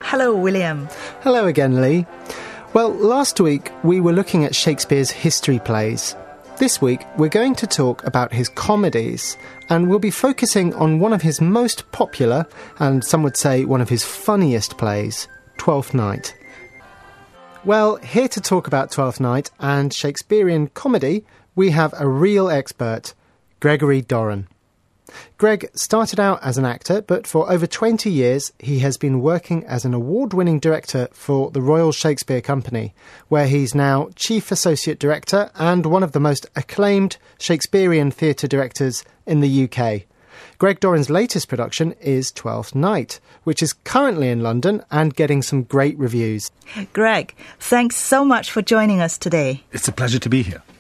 Hello, William. Hello again, Lee. Well, last week we were looking at Shakespeare's history plays. This week we're going to talk about his comedies, and we'll be focusing on one of his most popular, and some would say one of his funniest plays, Twelfth Night. Well, here to talk about Twelfth Night and Shakespearean comedy, we have a real expert, Gregory Doran. Greg started out as an actor, but for over 20 years he has been working as an award-winning director for the Royal Shakespeare Company, where he's now Chief Associate Director and one of the most acclaimed Shakespearean theatre directors in the UK. Greg Doran's latest production is Twelfth Night, which is currently in London and getting some great reviews. Greg, thanks so much for joining us today. It's a pleasure to be here.